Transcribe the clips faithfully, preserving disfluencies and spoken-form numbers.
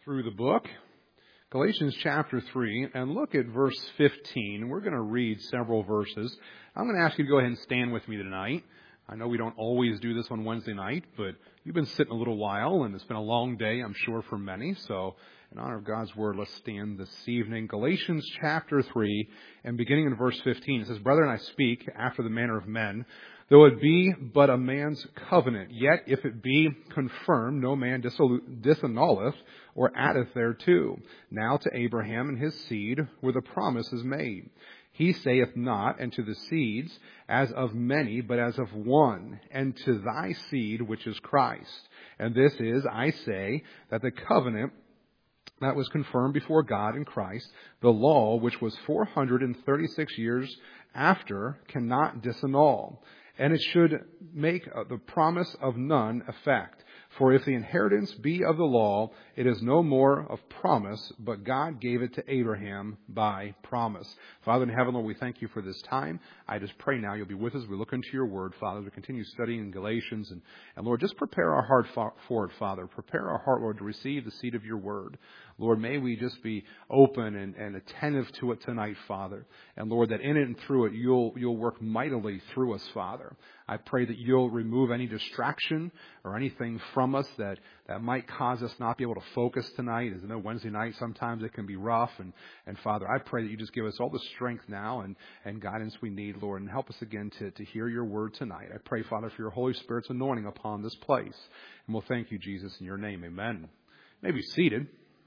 through the book, Galatians chapter three, and look at verse fifteen. We're going to read several verses. I'm going to ask you to go ahead and stand with me tonight. I know we don't always do this on Wednesday night, but you've been sitting a little while, and it's been a long day, I'm sure, for many. So, in honor of God's Word, let's stand this evening. Galatians chapter three, and beginning in verse fifteen, it says, Brethren, I speak after the manner of men, though it be but a man's covenant, yet if it be confirmed, no man disannulleth or addeth thereto. Now to Abraham and his seed where the promise is made. He saith not, and to the seeds, as of many, but as of one, and to thy seed, which is Christ. And this is, I say, that the covenant that was confirmed before God in Christ, the law, which was four hundred thirty-six years after, cannot disannul. And it should make the promise of none effect. For if the inheritance be of the law, it is no more of promise, but God gave it to Abraham by promise. Father in heaven, Lord, we thank you for this time. I just pray now you'll be with us. We look into your word, Father, as we continue studying Galatians. And, and Lord, just prepare our heart for it, Father. Prepare our heart, Lord, to receive the seed of your word. Lord, may we just be open and, and attentive to it tonight, Father. And Lord, that in it and through it, you'll, you'll work mightily through us, Father. I pray that you'll remove any distraction or anything from us that, that might cause us not be able to focus tonight. As you know, Wednesday night, sometimes it can be rough. And, and Father, I pray that you just give us all the strength now and, and guidance we need, Lord, and help us again to, to hear your word tonight. I pray, Father, for your Holy Spirit's anointing upon this place. And we'll thank you, Jesus, in your name. Amen. You may be seated.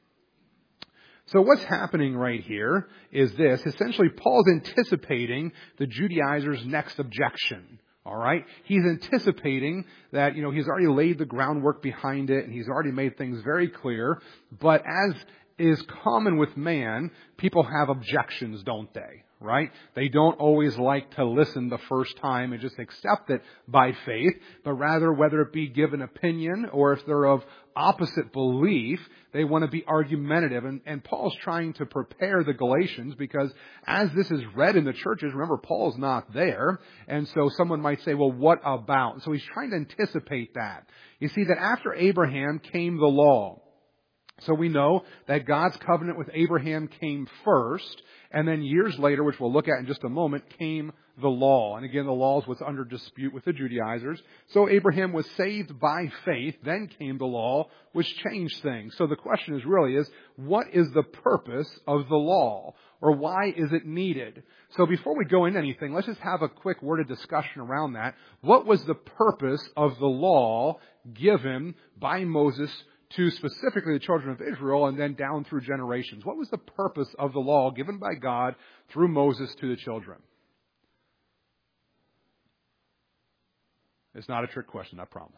So what's happening right here is this. Essentially, Paul's anticipating the Judaizers' next objection. All right? He's anticipating that, you know, he's already laid the groundwork behind it and he's already made things very clear. But as is common with man, people have objections, don't they? Right? They don't always like to listen the first time and just accept it by faith, but rather whether it be give an opinion or if they're of opposite belief, they want to be argumentative. And, and Paul's trying to prepare the Galatians because as this is read in the churches, remember, Paul's not there. And so someone might say, well, what about? So he's trying to anticipate that. You see that after Abraham came the law. So we know that God's covenant with Abraham came first, and then years later, which we'll look at in just a moment, came the law. And again, the law was under dispute with the Judaizers. So Abraham was saved by faith, then came the law, which changed things. So the question is really is, what is the purpose of the law? Or why is it needed? So before we go into anything, let's just have a quick word of discussion around that. What was the purpose of the law given by Moses to specifically the children of Israel and then down through generations? What was the purpose of the law given by God through Moses to the children? It's not a trick question, I promise.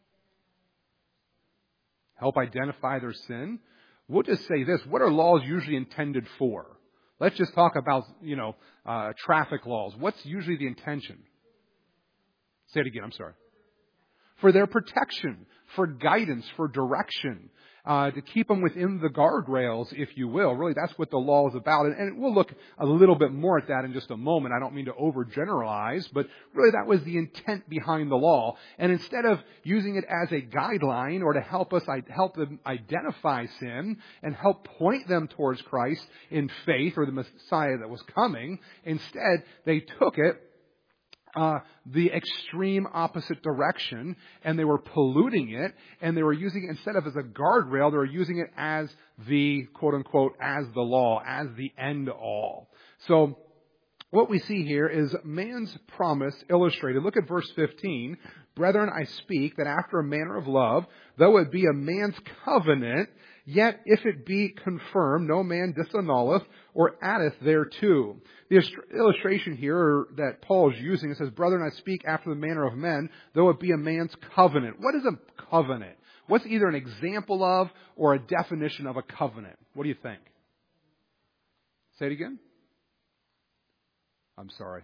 Help identify their sin. We'll just say this. What are laws usually intended for? Let's just talk about, you know, uh, traffic laws. What's usually the intention? Say it again, I'm sorry. For their protection, for guidance, for direction, uh, to keep them within the guardrails, if you will. Really, that's what the law is about. And, and we'll look a little bit more at that in just a moment. I don't mean to overgeneralize, but really that was the intent behind the law. And instead of using it as a guideline or to help us help them identify sin and help point them towards Christ in faith or the Messiah that was coming, instead they took it Uh, the extreme opposite direction, and they were polluting it, and they were using it instead of as a guardrail, they were using it as the, quote unquote, as the law, as the end all. So, what we see here is man's promise illustrated. Look at verse fifteen. Brethren, I speak that after a manner of love, though it be a man's covenant, yet if it be confirmed, no man disannulleth or addeth thereto. The illustration here that Paul is using, it says, Brethren, I speak after the manner of men, though it be a man's covenant. What is a covenant? What's either an example of or a definition of a covenant? What do you think? Say it again. I'm sorry.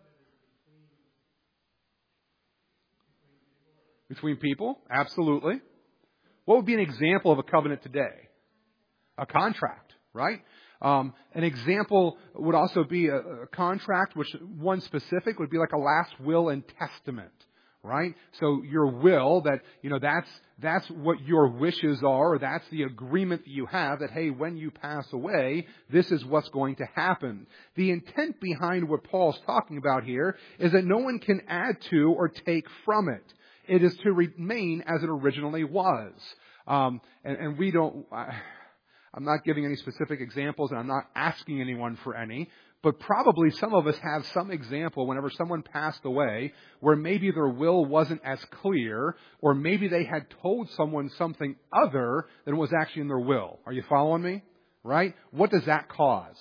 Between people? Absolutely. What would be an example of a covenant today? A contract, right? Um, an example would also be a, a contract, which one specific would be like a last will and testament, right? So your will, that, you know, that's, that's what your wishes are, or that's the agreement that you have that, hey, when you pass away, this is what's going to happen. The intent behind what Paul's talking about here is that no one can add to or take from it. It is to remain as it originally was. Um, and, and we don't, I, I'm not giving any specific examples, and I'm not asking anyone for any, but probably some of us have some example whenever someone passed away where maybe their will wasn't as clear, or maybe they had told someone something other than was actually in their will. Are you following me? Right? What does that cause?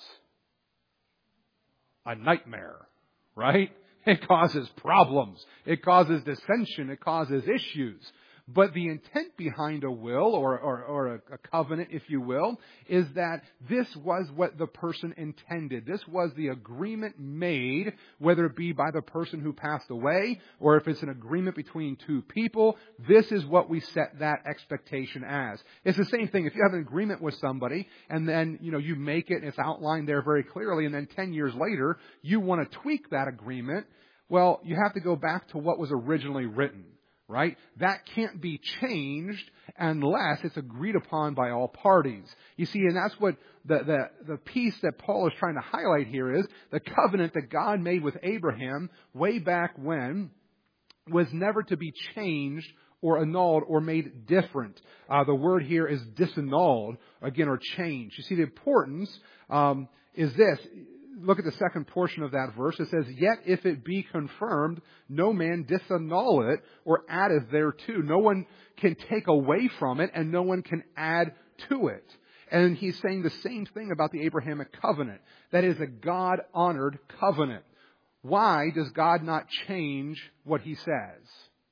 A nightmare, right? It causes problems. It causes dissension. It causes issues. But the intent behind a will, or, or, or a, a covenant, if you will, is that this was what the person intended. This was the agreement made, whether it be by the person who passed away, or if it's an agreement between two people. This is what we set that expectation as. It's the same thing. If you have an agreement with somebody, and then, you know, you make it, and it's outlined there very clearly, and then ten years later, you want to tweak that agreement, well, you have to go back to what was originally written. Right? That can't be changed unless it's agreed upon by all parties. You see, and that's what the, the, the piece that Paul is trying to highlight here is the covenant that God made with Abraham way back when was never to be changed or annulled or made different. Uh, the word here is disannulled, again, or changed. You see, the importance um, is this. Look at the second portion of that verse. It says, yet if it be confirmed, no man disannul it or addeth thereto. No one can take away from it, and no one can add to it. And he's saying the same thing about the Abrahamic covenant. That is a God-honored covenant. Why does God not change what He says?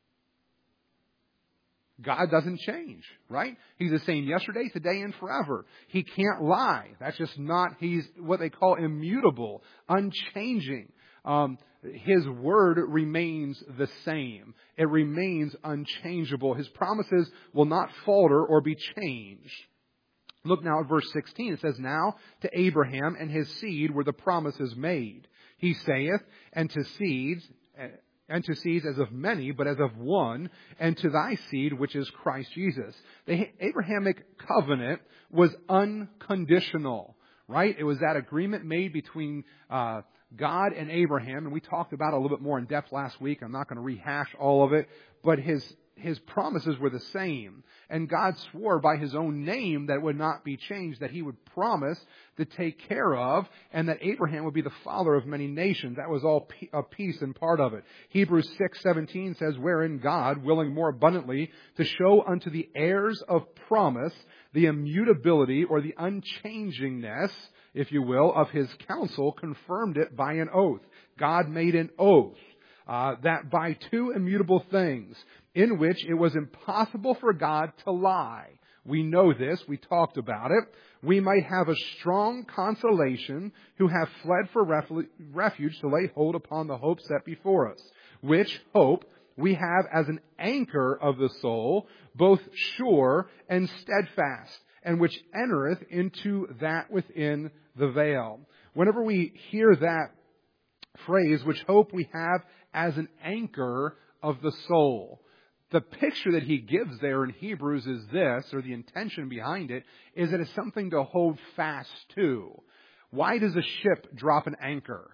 God doesn't change, right? He's the same yesterday, today, and forever. He can't lie. That's just not, He's what they call immutable, unchanging. Um, His word remains the same. It remains unchangeable. His promises will not falter or be changed. Look now at verse sixteen. It says, now to Abraham and his seed were the promises made. He saith, and to seeds, and to seeds as of many, but as of one, and to thy seed, which is Christ Jesus. The Abrahamic covenant was unconditional, right? It was that agreement made between uh, God and Abraham, and we talked about it a little bit more in depth last week. I'm not going to rehash all of it, but his his promises were the same. And God swore by His own name that it would not be changed, that He would promise to take care of, and that Abraham would be the father of many nations. That was all a piece and part of it. Hebrews six seventeen says, wherein God, willing more abundantly to show unto the heirs of promise the immutability or the unchangingness, if you will, of His counsel, confirmed it by an oath. God made an oath. Uh, that by two immutable things, in which it was impossible for God to lie. We know this. We talked about it. We might have a strong consolation who have fled for refuge to lay hold upon the hope set before us, which hope we have as an anchor of the soul, both sure and steadfast, and which entereth into that within the veil. Whenever we hear that phrase, which hope we have as an anchor of the soul, the picture that he gives there in Hebrews is this, or the intention behind it, is that it's something to hold fast to. Why does a ship drop an anchor?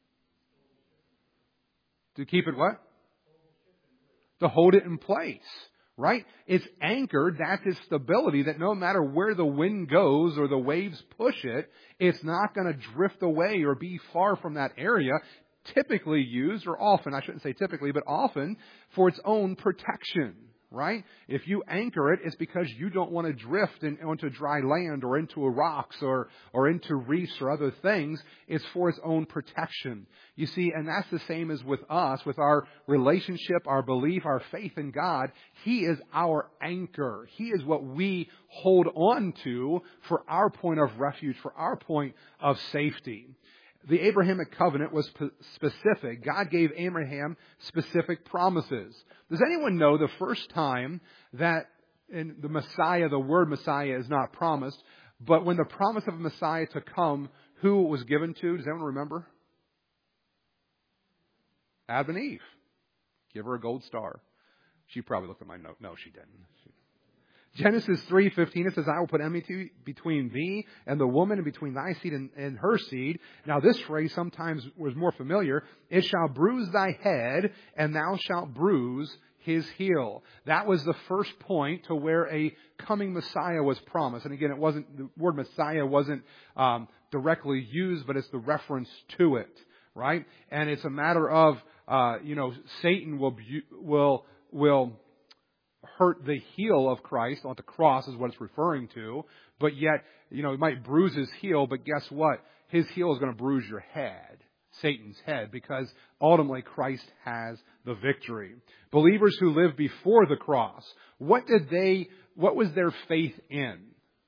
To keep it what? To hold it in place, right? It's anchored, that's its stability, that no matter where the wind goes or the waves push it, it's not going to drift away or be far from that area. Typically used, or often, I shouldn't say typically, but often, for its own protection, right? If you anchor it, it's because you don't want to drift in, onto dry land or into rocks or, or into reefs or other things. It's for its own protection. You see, and that's the same as with us, with our relationship, our belief, our faith in God. He is our anchor. He is what we hold on to for our point of refuge, for our point of safety. The Abrahamic covenant was specific. God gave Abraham specific promises. Does anyone know the first time that in the Messiah, the word Messiah is not promised, but when the promise of a Messiah to come, who it was given to? Does anyone remember? Adam and Eve. Give her a gold star. She probably looked at my note. No, she didn't. Genesis three fifteen, it says, I will put enmity between thee and the woman, and between thy seed and, and her seed. Now this phrase sometimes was more familiar. It shall bruise thy head, and thou shalt bruise his heel. That was the first point to where a coming Messiah was promised. And again, it wasn't, the word Messiah wasn't um, directly used, but it's the reference to it, right? And it's a matter of, uh, you know, Satan will, will, will, hurt the heel of Christ on the cross is what it's referring to. But yet, you know, he might bruise his heel, but guess what? His heel is going to bruise your head, Satan's head, because ultimately Christ has the victory. Believers who lived before the cross, what did they, what was their faith in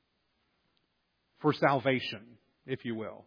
for salvation, if you will?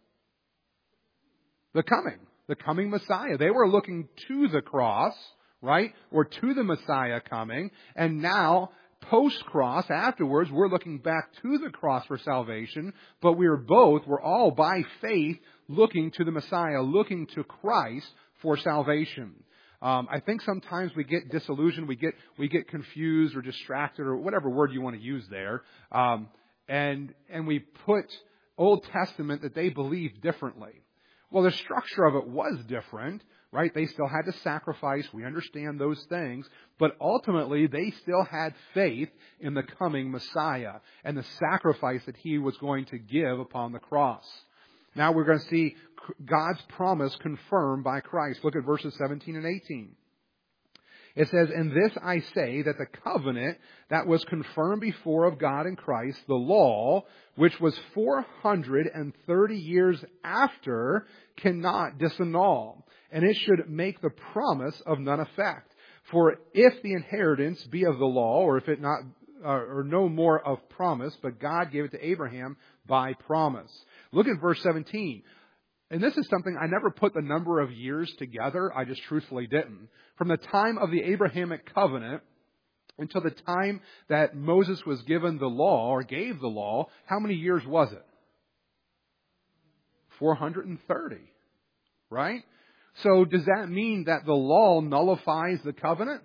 The coming, the coming Messiah. They were looking to the cross, right? Or to the Messiah coming. And now, post-cross, afterwards, we're looking back to the cross for salvation. But we're both, we're all by faith looking to the Messiah, looking to Christ for salvation. Um, I think sometimes we get disillusioned, we get we get confused or distracted, or whatever word you want to use there. Um, and and we put Old Testament that they believed differently. Well, the structure of it was different. Right? They still had to sacrifice. We understand those things. But ultimately, they still had faith in the coming Messiah and the sacrifice that He was going to give upon the cross. Now we're going to see God's promise confirmed by Christ. Look at verses seventeen and eighteen. It says, "And this I say, that the covenant that was confirmed before of God in Christ, the law, which was four hundred thirty years after, cannot disannul. And it should make the promise of none effect. For if the inheritance be of the law, or if it not, uh, or no more of promise, but God gave it to Abraham by promise." Look at verse seventeen. And this is something, I never put the number of years together. I just truthfully didn't. From the time of the Abrahamic covenant until the time that Moses was given the law, or gave the law, how many years was it? four hundred thirty. Right? So does that mean that the law nullifies the covenant?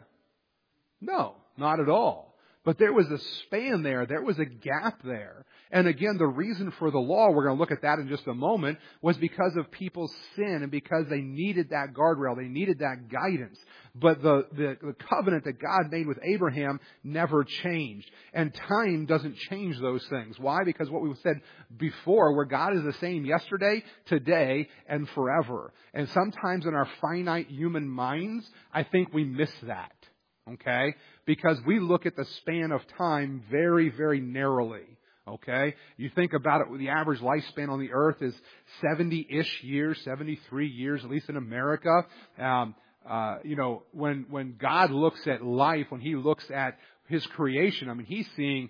No, not at all. But there was a span there. There was a gap there. And again, the reason for the law, we're going to look at that in just a moment, was because of people's sin and because they needed that guardrail. They needed that guidance. But the, the, the covenant that God made with Abraham never changed. And time doesn't change those things. Why? Because what we said before, where God is the same yesterday, today, and forever. And sometimes in our finite human minds, I think we miss that. Okay? Because we look at the span of time very, very narrowly. Okay? You think about it, the average lifespan on the earth is seventy-ish years, seventy-three years, at least in America. Um, uh, you know, when, when God looks at life, when He looks at His creation, I mean, He's seeing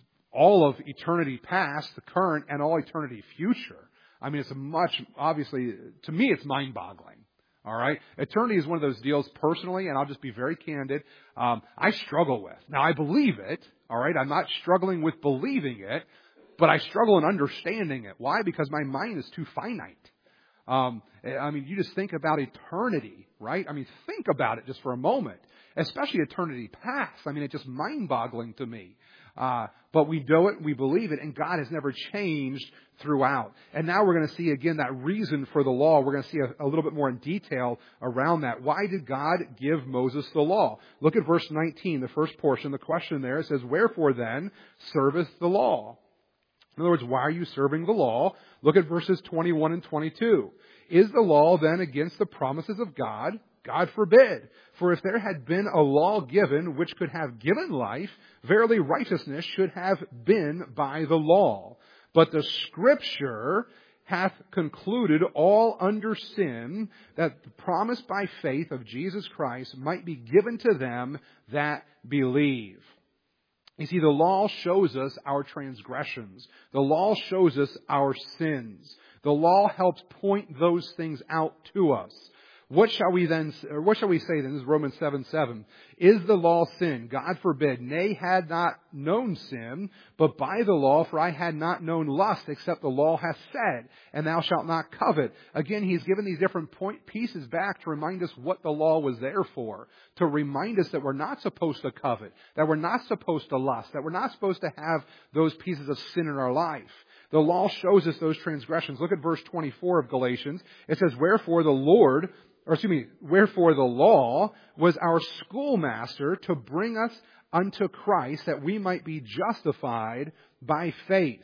all of eternity past, the current, and all eternity future. I mean, it's a much, obviously, to me, it's mind-boggling. All right? Eternity is one of those deals personally, and I'll just be very candid, um, I struggle with. Now, I believe it. All right? I'm not struggling with believing it, but I struggle in understanding it. Why? Because my mind is too finite. Um, I mean, you just think about eternity, right? I mean, think about it just for a moment, especially eternity past. I mean, it's just mind-boggling to me. Uh, but we do it, we believe it, and God has never changed throughout. And now we're going to see again that reason for the law. We're going to see a, a little bit more in detail around that. Why did God give Moses the law? Look at verse nineteen, the first portion. The question there, it says, "Wherefore then serveth the law?" In other words, why are you serving the law? Look at verses twenty-one and twenty-two. "Is the law then against the promises of God? God forbid. For if there had been a law given which could have given life, verily righteousness should have been by the law. But the Scripture hath concluded all under sin, that the promise by faith of Jesus Christ might be given to them that believe." You see, the law shows us our transgressions. The law shows us our sins. The law helps point those things out to us. What shall we then, or what shall we say then? This is Romans seven seven. Is the law sin? God forbid. Nay, had not known sin, but by the law, for I had not known lust, except the law hath said, and thou shalt not covet. Again, he's given these different point pieces back to remind us what the law was there for. To remind us that we're not supposed to covet, that we're not supposed to lust, that we're not supposed to have those pieces of sin in our life. The law shows us those transgressions. Look at verse twenty-four of Galatians. It says, Wherefore the Lord, or excuse me, wherefore the law was our schoolmaster to bring us unto Christ, that we might be justified by faith.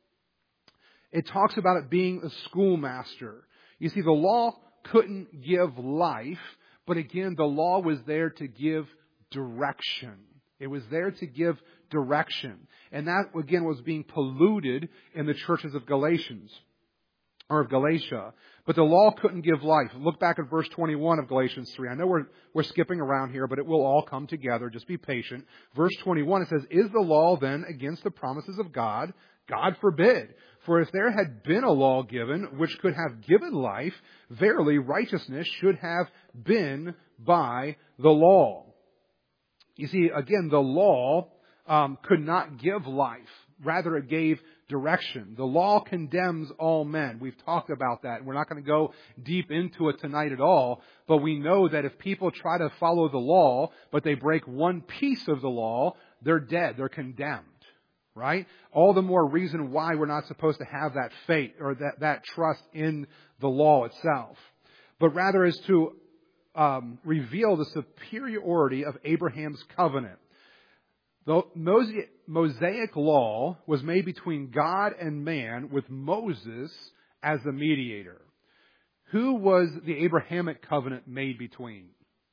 It talks about it being a schoolmaster. You see, the law couldn't give life, but again, the law was there to give direction. It was there to give direction. And that, again, was being polluted in the churches of Galatians, or of Galatia. But the law couldn't give life. Look back at verse twenty-one of Galatians three. I know we're, we're skipping around here, but it will all come together. Just be patient. Verse twenty-one, it says, Is the law then against the promises of God? God forbid. For if there had been a law given which could have given life, verily righteousness should have been by the law. You see, again, the law um, could not give life. Rather, it gave direction. The law condemns all men. We've talked about that. We're not going to go deep into it tonight at all. But we know that if people try to follow the law, but they break one piece of the law, they're dead. They're condemned. Right? All the more reason why we're not supposed to have that faith or that, that trust in the law itself. But rather is to Um, reveal the superiority of Abraham's covenant. The Mosaic law was made between God and man with Moses as the mediator. Who was the Abrahamic covenant made between?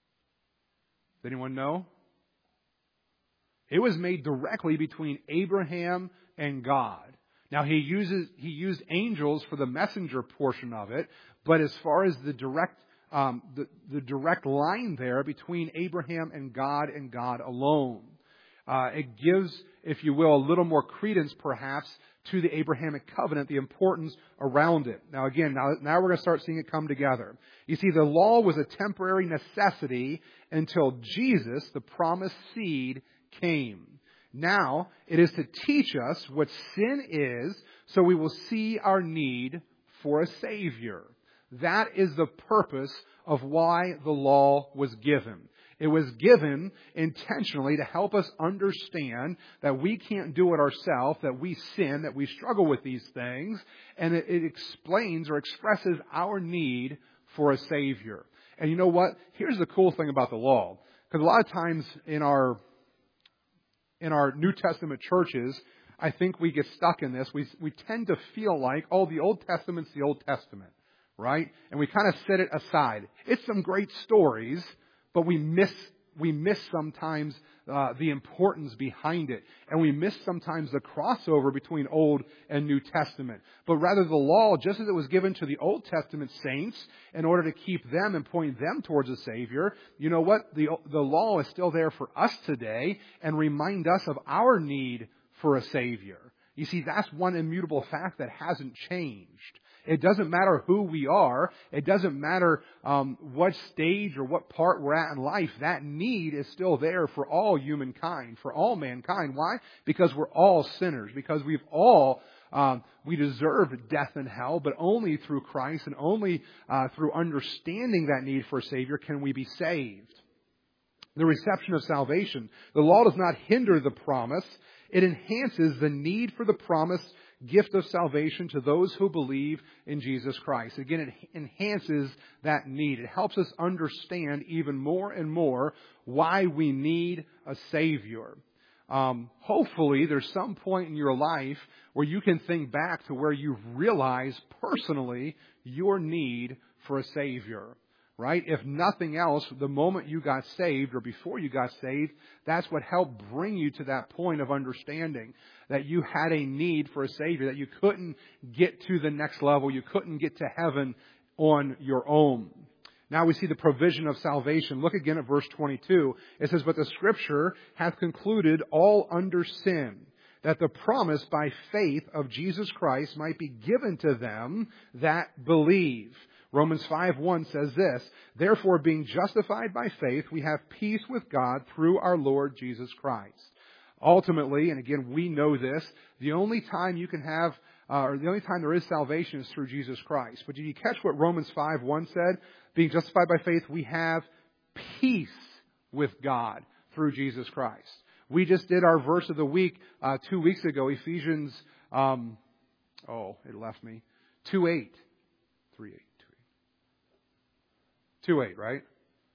Does anyone know? It was made directly between Abraham and God. Now he uses he used angels for the messenger portion of it, but as far as the direct Um, the, the direct line there between Abraham and God and God alone. Uh, it gives, if you will, a little more credence perhaps to the Abrahamic covenant, the importance around it. Now again, now, now we're going to start seeing it come together. You see, the law was a temporary necessity until Jesus, the promised seed, came. Now it is to teach us what sin is, so we will see our need for a Savior. That is the purpose of why the law was given. It was given intentionally to help us understand that we can't do it ourselves, that we sin, that we struggle with these things, and it, it explains or expresses our need for a Savior. And you know what? Here's the cool thing about the law. Because a lot of times in our, in our New Testament churches, I think we get stuck in this. We, we tend to feel like, oh, the Old Testament's the Old Testament. Right? And we kind of set it aside. It's some great stories, but we miss we miss sometimes uh, the importance behind it. And we miss sometimes the crossover between Old and New Testament. But rather the law, just as it was given to the Old Testament saints in order to keep them and point them towards a Savior, you know what? The, the law is still there for us today and remind us of our need for a Savior. You see, that's one immutable fact that hasn't changed. It doesn't matter who we are. It doesn't matter um, what stage or what part we're at in life. That need is still there for all humankind, for all mankind. Why? Because we're all sinners. Because we've all, um, we deserve death and hell, but only through Christ and only uh, through understanding that need for a Savior can we be saved. The reception of salvation. The law does not hinder the promise. It enhances the need for the promised gift of salvation to those who believe in Jesus Christ. Again, it enhances that need. It helps us understand even more and more why we need a Savior. Um, hopefully, there's some point in your life where you can think back to where you've realized personally your need for a Savior. Right? If nothing else, the moment you got saved or before you got saved, that's what helped bring you to that point of understanding that you had a need for a Savior, that you couldn't get to the next level. You couldn't get to heaven on your own. Now we see the provision of salvation. Look again at verse twenty-two. It says, "But the Scripture hath concluded all under sin, that the promise by faith of Jesus Christ might be given to them that believe." Romans five one says this, "Therefore, being justified by faith, we have peace with God through our Lord Jesus Christ." Ultimately, and again, we know this, the only time you can have, uh, or the only time there is salvation is through Jesus Christ. But did you catch what Romans five one said? Being justified by faith, we have peace with God through Jesus Christ. We just did our verse of the week uh, two weeks ago, Ephesians, um, oh, it left me, two eight. three eight, two eight, right?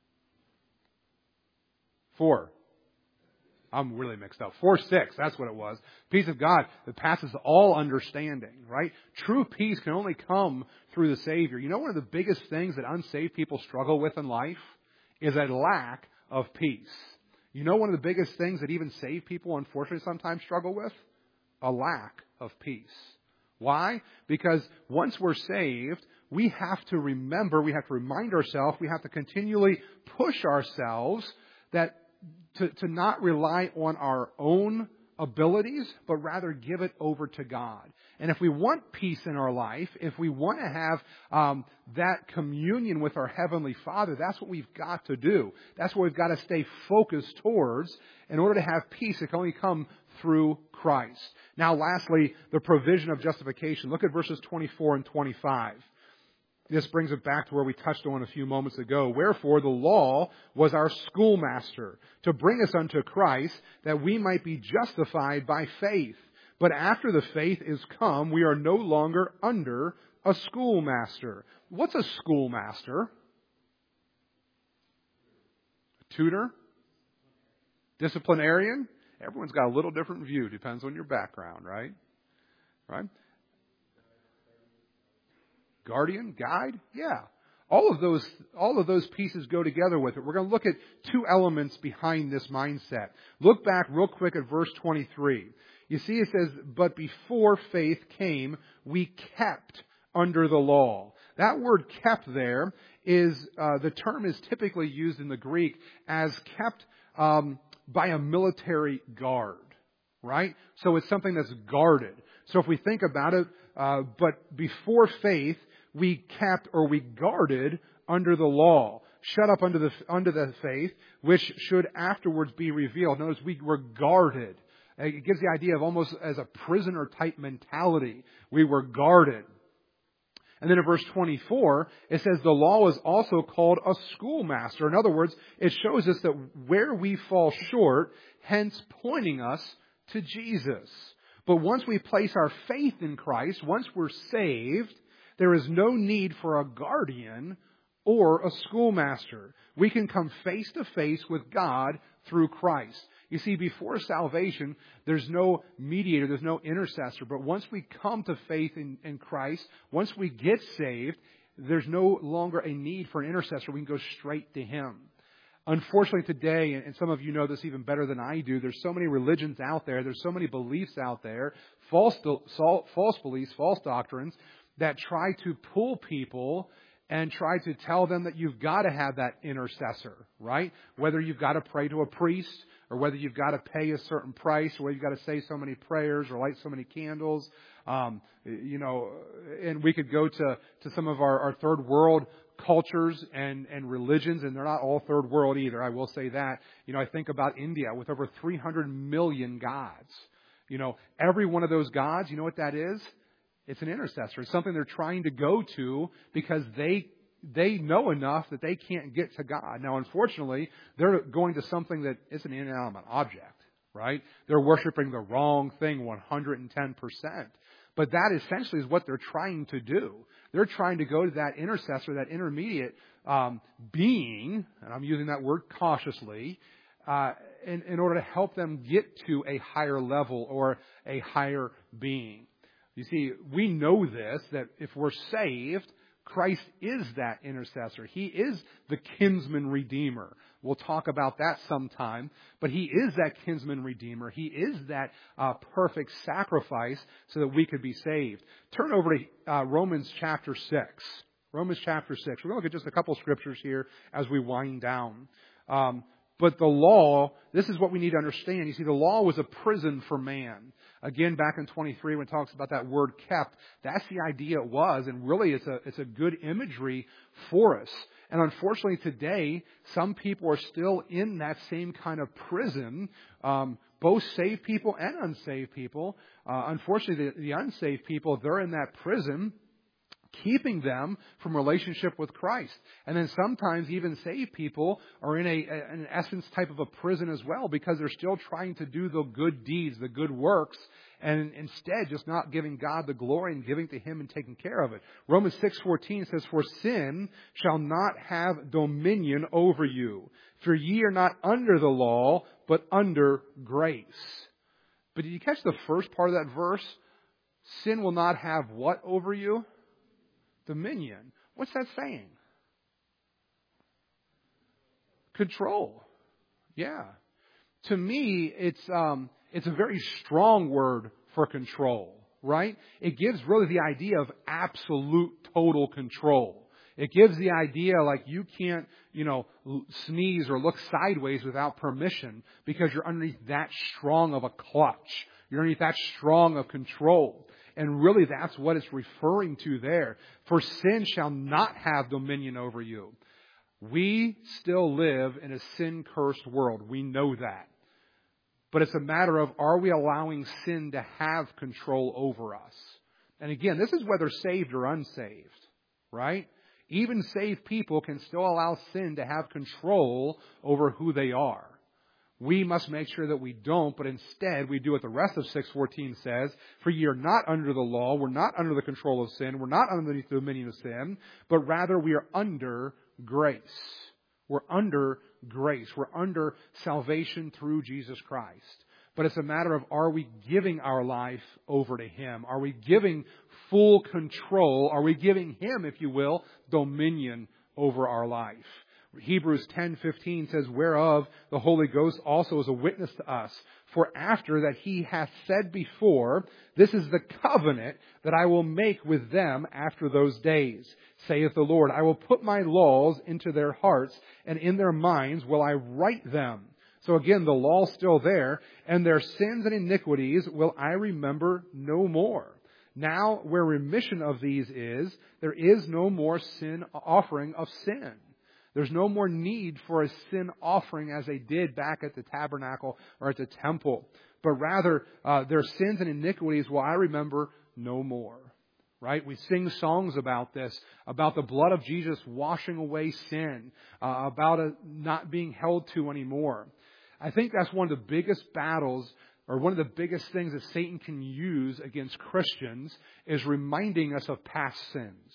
four. I'm really mixed up. four six, that's what it was. Peace of God that passes all understanding, right? True peace can only come through the Savior. You know, one of the biggest things that unsaved people struggle with in life is a lack of peace. You know, one of the biggest things that even saved people unfortunately sometimes struggle with? A lack of peace. Why? Because once we're saved, we have to remember, we have to remind ourselves, we have to continually push ourselves that to, to not rely on our own abilities, but rather give it over to God. And if we want peace in our life, if we want to have um, that communion with our Heavenly Father, that's what we've got to do. That's what we've got to stay focused towards. In order to have peace, it can only come through Christ. Now, lastly, the provision of justification. Look at verses twenty-four and twenty-five. This brings it back to where we touched on a few moments ago. "Wherefore the law was our schoolmaster, to bring us unto Christ, that we might be justified by faith. But after the faith is come, we are no longer under a schoolmaster." What's a schoolmaster? A tutor? Disciplinarian? Everyone's got a little different view. Depends on your background, right? Right? Guardian, guide, yeah. All of those, all of those pieces go together with it. We're going to look at two elements behind this mindset. Look back real quick at verse twenty-three. You see it says, "But before faith came, we kept under the law." That word "kept" there is, uh, the term is typically used in the Greek as kept um, by a military guard, right? So it's something that's guarded. So if we think about it, uh, but before faith, we kept or we guarded under the law, shut up under the under the faith, which should afterwards be revealed. Notice we were guarded. It gives the idea of almost as a prisoner type mentality. We were guarded. And then in verse twenty-four, it says the law is also called a schoolmaster. In other words, it shows us that where we fall short, hence pointing us to Jesus. But once we place our faith in Christ, once we're saved, there is no need for a guardian or a schoolmaster. We can come face to face with God through Christ. You see, before salvation, there's no mediator, there's no intercessor. But once we come to faith in, in Christ, once we get saved, there's no longer a need for an intercessor. We can go straight to Him. Unfortunately today, and some of you know this even better than I do, there's so many religions out there, there's so many beliefs out there, false, false beliefs, false doctrines, that try to pull people and try to tell them that you've got to have that intercessor, right? Whether you've got to pray to a priest, or whether you've got to pay a certain price, or whether you've got to say so many prayers or light so many candles. Um, you know, and we could go to, to some of our, our third world cultures and, and religions, and they're not all third world either, I will say that. You know, I think about India with over three hundred million gods. You know, every one of those gods, you know what that is? It's an intercessor. It's something they're trying to go to because they they know enough that they can't get to God. Now, unfortunately, they're going to something that is an inanimate object, right? They're worshiping the wrong thing one hundred ten percent. But that essentially is what they're trying to do. They're trying to go to that intercessor, that intermediate um, being, and I'm using that word cautiously, uh, in, in order to help them get to a higher level or a higher being. You see, we know this, that if we're saved, Christ is that intercessor. He is the kinsman redeemer. We'll talk about that sometime. But He is that kinsman redeemer. He is that uh, perfect sacrifice so that we could be saved. Turn over to uh, Romans chapter six. Romans chapter six. We're going to look at just a couple scriptures here as we wind down. Um, but the law, this is what we need to understand. You see, the law was a prison for man. Again, back in twenty-three, when it talks about that word kept, that's the idea it was, and really it's a, it's a good imagery for us. And unfortunately today, some people are still in that same kind of prison, um, both saved people and unsaved people. Uh, unfortunately, the, the unsaved people, they're in that prison, keeping them from relationship with Christ. And then sometimes even saved people are in a, a, in essence, type of a prison as well, because they're still trying to do the good deeds, the good works, and instead just not giving God the glory and giving to Him and taking care of it. Romans six fourteen says, "For sin shall not have dominion over you. For ye are not under the law, but under grace." But did you catch the first part of that verse? Sin will not have what over you? Dominion. What's that saying? Control. Yeah. To me, it's um, it's a very strong word for control, right? It gives really the idea of absolute total control. It gives the idea like you can't, you know, sneeze or look sideways without permission because you're underneath that strong of a clutch. You're underneath that strong of control. And really that's what it's referring to there. For sin shall not have dominion over you. We still live in a sin-cursed world. We know that. But it's a matter of, are we allowing sin to have control over us? And again, this is whether saved or unsaved, right? Even saved people can still allow sin to have control over who they are. We must make sure that we don't, but instead we do what the rest of six fourteen says, "For ye are not under the law, we're not under the control of sin, we're not underneath the dominion of sin, but rather we are under grace." We're under grace. We're under salvation through Jesus Christ. But it's a matter of, are we giving our life over to Him? Are we giving full control? Are we giving Him, if you will, dominion over our life? Hebrews ten fifteen says, "Whereof the Holy Ghost also is a witness to us. For after that He hath said before, this is the covenant that I will make with them after those days, saith the Lord. I will put my laws into their hearts, and in their minds will I write them." So again, the law's still there, "and their sins and iniquities will I remember no more. Now where remission of these is, there is no more sin offering of sin." There's no more need for a sin offering as they did back at the tabernacle or at the temple. But rather, uh, their sins and iniquities will I remember no more. Right? We sing songs about this, about the blood of Jesus washing away sin, uh, about it not being held to anymore. I think that's one of the biggest battles, or one of the biggest things that Satan can use against Christians, is reminding us of past sins.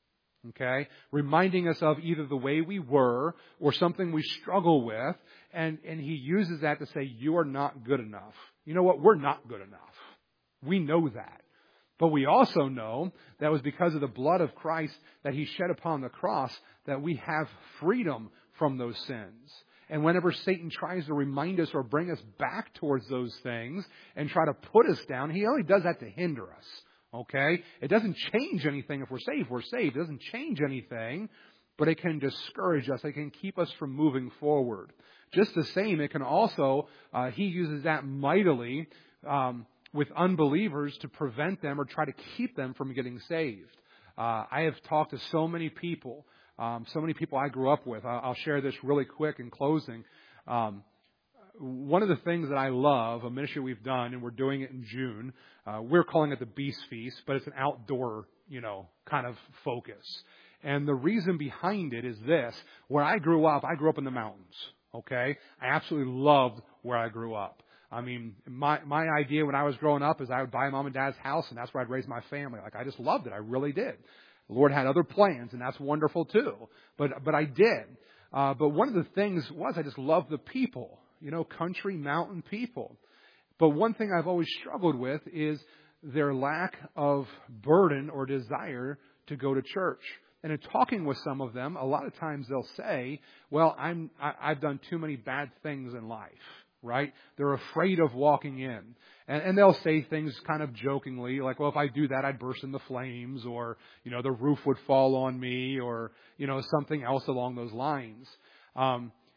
Okay? Reminding us of either the way we were or something we struggle with. And, and he uses that to say, you are not good enough. You know what? We're not good enough. We know that. But we also know that it was because of the blood of Christ that He shed upon the cross that we have freedom from those sins. And whenever Satan tries to remind us or bring us back towards those things and try to put us down, he only does that to hinder us. Okay? It doesn't change anything if we're saved. We're saved. It doesn't change anything, but it can discourage us. It can keep us from moving forward. Just the same, it can also, uh, he uses that mightily um, with unbelievers to prevent them or try to keep them from getting saved. Uh, I have talked to so many people, um, so many people I grew up with. I'll, I'll share this really quick in closing. Um, One of the things that I love, a ministry we've done, and we're doing it in June, uh, we're calling it the Beast Feast, but it's an outdoor, you know, kind of focus. And the reason behind it is this. Where I grew up, I grew up in the mountains, okay? I absolutely loved where I grew up. I mean, my my idea when I was growing up is I would buy mom and dad's house, and that's where I'd raise my family. Like, I just loved it. I really did. The Lord had other plans, and that's wonderful too. But, but I did. Uh, but one of the things was I just loved the people. You know, country, mountain people. But one thing I've always struggled with is their lack of burden or desire to go to church. And in talking with some of them, a lot of times they'll say, well, I'm, I, I've done too many bad things in life, right? They're afraid of walking in. And, and they'll say things kind of jokingly, like, well, if I do that, I'd burst into flames, or, you know, the roof would fall on me, or, you know, something else along those lines. Um,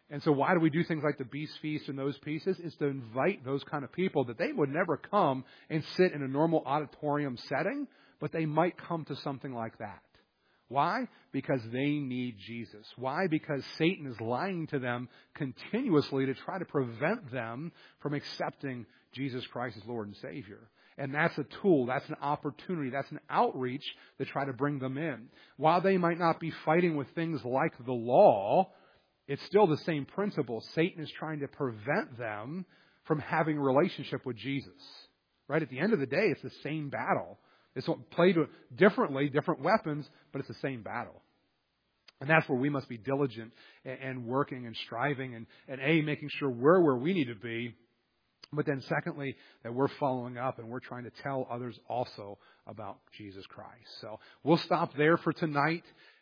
And so why do we do things like the Beast Feast and those pieces? Is to invite those kind of people that they would never come and sit in a normal auditorium setting, but they might come to something like that. Why? Because they need Jesus. Why? Because Satan is lying to them continuously to try to prevent them from accepting Jesus Christ as Lord and Savior. And that's a tool, that's an opportunity, that's an outreach to try to bring them in. While they might not be fighting with things like the law, it's still the same principle. Satan is trying to prevent them from having a relationship with Jesus. Right? At the end of the day, it's the same battle. It's played differently, different weapons, but it's the same battle. And that's where we must be diligent and working and striving and, and A, making sure we're where we need to be. But then secondly, that we're following up and we're trying to tell others also about Jesus Christ. So we'll stop there for tonight.